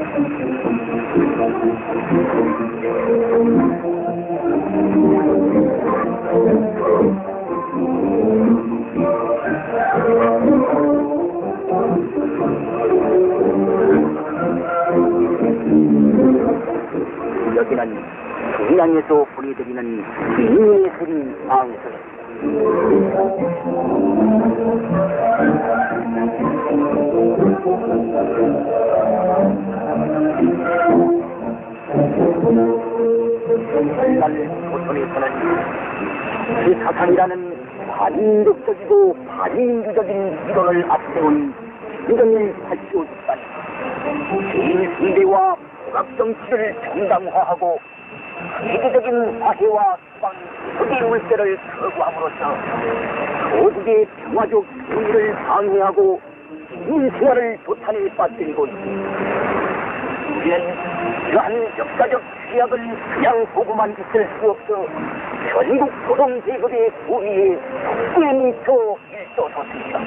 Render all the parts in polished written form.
여기는 동양에서 보내드리는 예술이 방송. 날 조선에서는 그 사상이라는 반인격적이고 반민주적인 이론을 앞세운 인정일 85집단 개인승대와 국악정치를 정당화하고 세계적인 화해와 수방 흑의 울세를 거부함으로써 조국의 평화적 통일을 방해하고 인생활을 도탄에 빠뜨리고 있습니다. 우리는 이러한 역사적 취약을 그냥 보고만 있을 수 없어 전국 노동계급의 우위에 덕분에 뭉쳐 일떠섰습니다.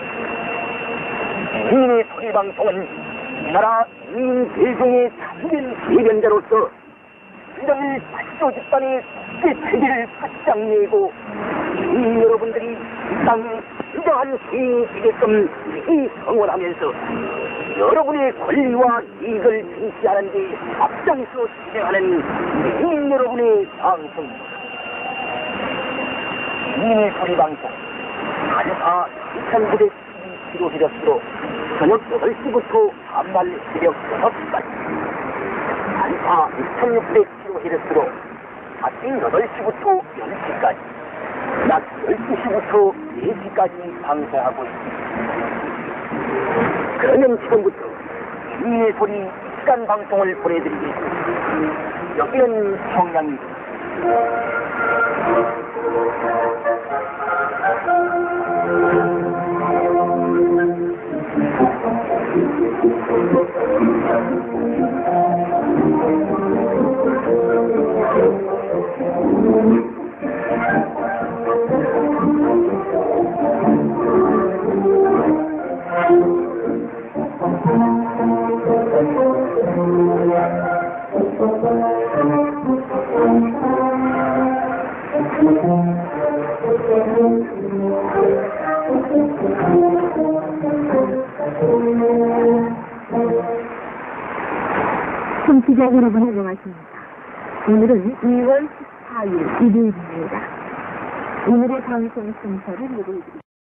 국민의 소리방송은 이 나라 국민 대중의 참된 대변자로서 인정일 8조 집단의 꾀체기를 바짝 내고 국민 여러분들이 이 땅에 진정한 시인이 되게끔 이 성원하면서 여러분의 권리와 이익을 중시하는 데 앞장서 진행하는 국민 여러분의 방송입니다. 국민의 소리방송 한사 2912kHz로 저녁 8시부터 다음날 새벽 6시까지 한사 2600kHz로 아침 8시부터 10시까지 낮 12시부터 4시까지 방송하고 있습니다. 그러면 지금부터 국민의 소리 시간 방송을 보내드리겠습니다. 여기는 평양입니다. 청취자 여러분 안녕하십니까. 오늘은 2월 14일 일요일입니다. 오늘의 방송 순서를 읽어드립니다.